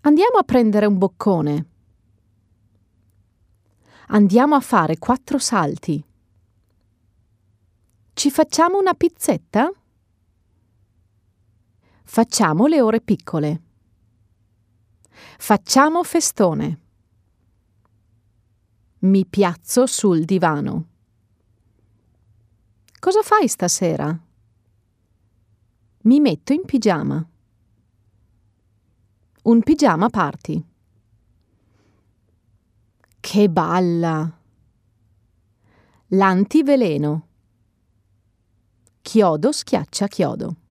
Andiamo a prendere un boccone. Andiamo a fare 4 salti. Ci facciamo una pizzetta? Facciamo le ore piccole. Facciamo festone. Mi piazzo sul divano. Cosa fai stasera? Mi metto in pigiama. Un pigiama party. Che balla! L'antiveleno. Chiodo schiaccia chiodo.